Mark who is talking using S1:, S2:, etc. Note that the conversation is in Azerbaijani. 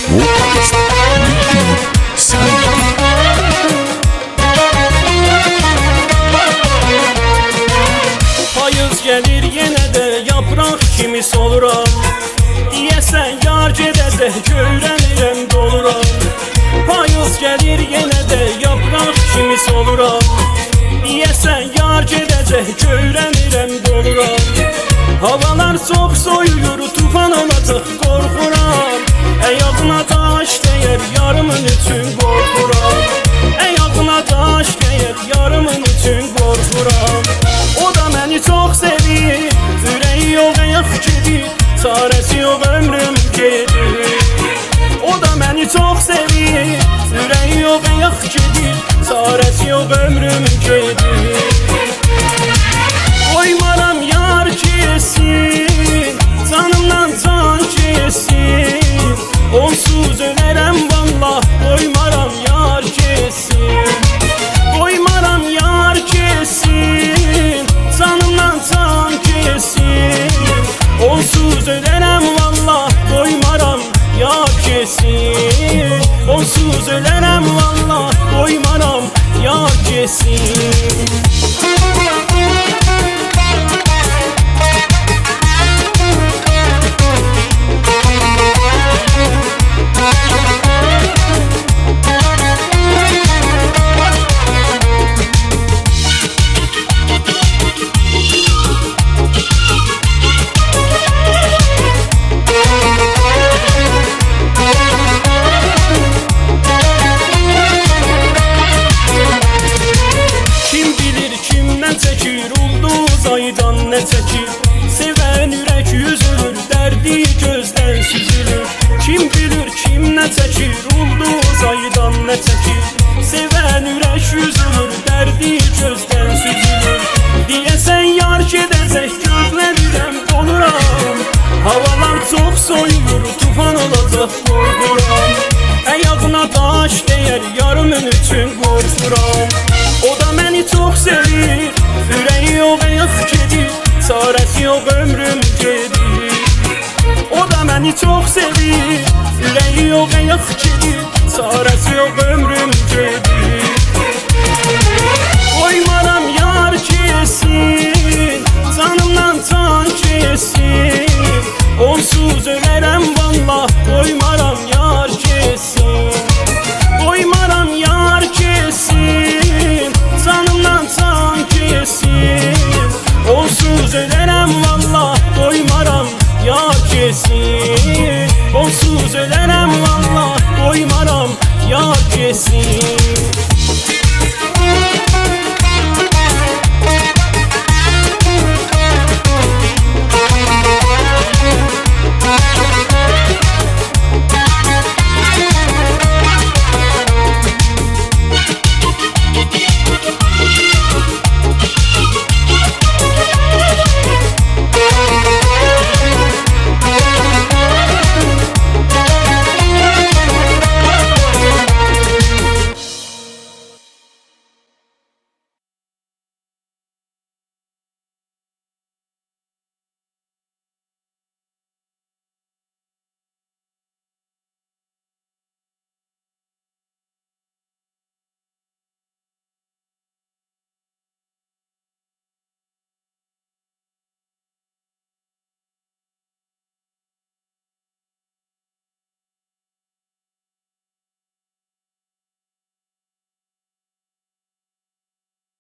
S1: Vocalist Metin Sani.
S2: Payız gelir yenə də yapraq kimi soluram. Deyəsən yar gedəcək göyrənirəm doluram. Payız gelir yenə də yapraq kimi soluram. Deyəsən yar gedəcək göyrənirəm doluram. Havalar çox soyuyur, tufan olacaq qorxuram. Əyağına daş dəyər yarımın üçün qorxuram. Əyağına daş dəyər yarımın üçün qorxuram. O da məni çox sevir, ürəyi yox ayaq gedir, çarəsi yox ömrüm gedir. O da məni çox sevir, ürəyi yox ayaq gedir, çarəsi yox ömrüm gedir. Qoymaram yar kesin, canımdan can kesin. Onsuz ölərəm vallah, qoymaram yar kesin. Qoymaram yar kesin, canımdan can kesin. Onsuz ölərəm vallah, qoymaram yar kesin. Onsuz ölərəm vallah, qoymaram yar kesin. Aydan ne çəkir, sevən ürək üzülür, dərdi gözdən süzülür. Kim bilir kim nə çəkir, ulduz aydan nə çəkir, sevən ürək üzülür, dərdi gözdən süzülür. Deyəsən yar gedəcək gözlərirəm doluram. Havalar çox soyuyur, tufan olacaq qorxuram. Əyağına daş dəyər yarımın üçün qorxuram. O da məni çox sevir, ürəyi yox ayaq gedir, çarəsi yox ömrüm gedir. O da məni çox sevir, ürəyi yox ayaq gedir, çarəsi yox ömrüm gedir. Qoymaram yar kesin, canımdan can kesin. Onsuz ölərəm vallah, qoymaram yar kesin. Qoymaram yar kesin, canımdan can kesin. Onsuz ölərəm vallah, qoymaram yar kesin. Onsuz ölərəm vallah, qoymaram yar kesin.